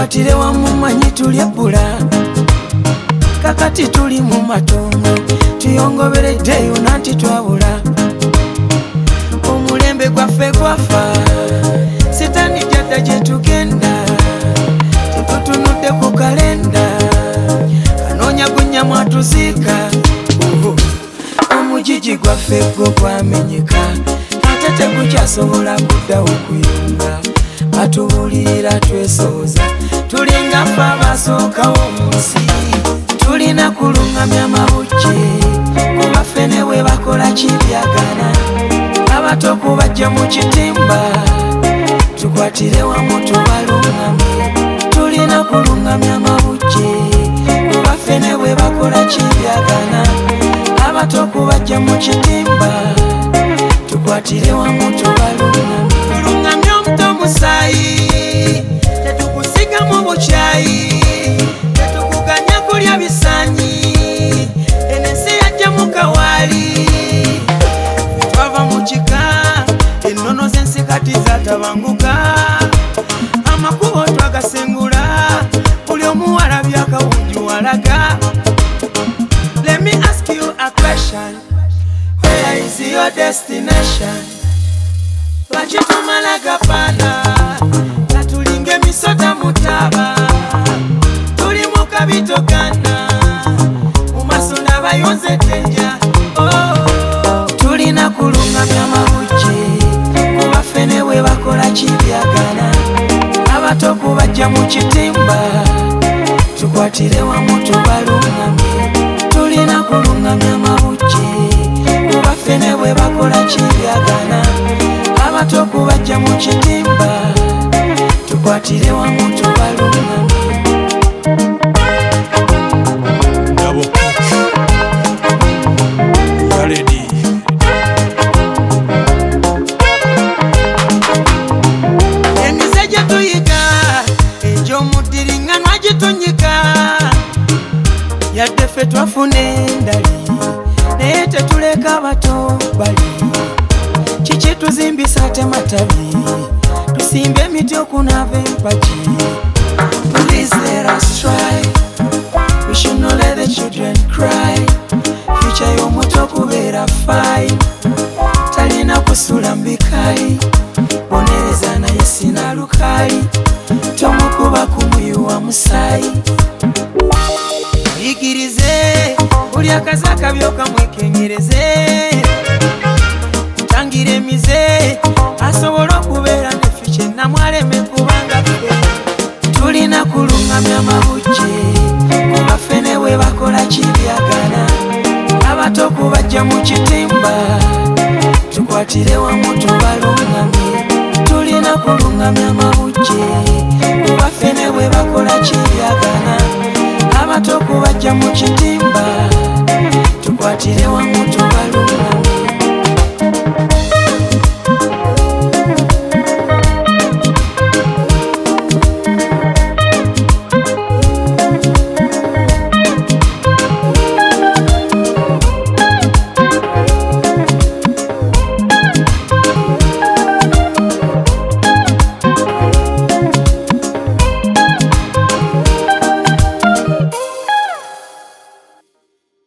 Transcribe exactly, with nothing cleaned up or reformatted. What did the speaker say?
tukwatire wamu manyi tulyebula kakati tuli mu matongo tuyongobereddeyo nanti twabula omulembe gwaffe gwafa sitani jadda gye tugenda tetutunudde ku kalenda kanoonya gunnya mwatuziika omugigi gwaffe gwo gwamenyeka ate tegukyasobola kuddawo kuyunga batubulirira twesooza tulinga ffe abasookawo mu nsi tulina kulungamya mabuki kuba ffene bwe bakola kibyagana abato kubajja mu kitimba tukwatire wamu tubalungamye tulina kulungamya mabuki kuba ffene bwe bakola kibyagana abato kubajja mu kitimba tukwatire wamu tubalungamye tulungamye omuto musaayi tetukusiga mu bukyayi tetukuganya kulya bisanyi enensi yajja mu kawaali twava mu kika ennono z'ensi kati zatabanguka amakubo twagasengula buli omuwala byakawunju walaga. Let me ask you a question, where is your destination? Lwaki tumala gapanda katulinga emisota mutaba tuli mu kabitogana mu maaso n'abayonze tenja oh. Tulina kulungamya mabuki kuba ffene bwe bakola kibyagana abato kubajja mu kitimba tukwatire wamu tubalungamye tulina kulungamya mabuki kuba ffene bwe bakola kibyagana abato kubajja mu kitimba tukwatire wamu tubalungamye. Emize gye tuyiga egy'omuddiringanwa gitunyika yadde ffe twafuna endali naye tetuleka bato bali kiki tuzimbisa ate matabi tusimbe emiti okunaava empagi. Please let us try, we should not let the children cry. Future y'omuto kubeera fine talina kusula mbikayi bonereza naye sina lukaali tomukuba kumuyuwa musaayi yigirize buli akazi akabyoka mwekenyereze tangira emize asobola okubeera neffe kye namwaleme kubanga ffe tulina kulungamya mabuki kuba ffene bwe bakola kibyagana abato kubajja mu kitimba tukwatire wamu tubalungamye tulina kulungamya mabuki kuba ffene bwe bakola kibyagana abato kubajja mu kitimba tukwatire wamu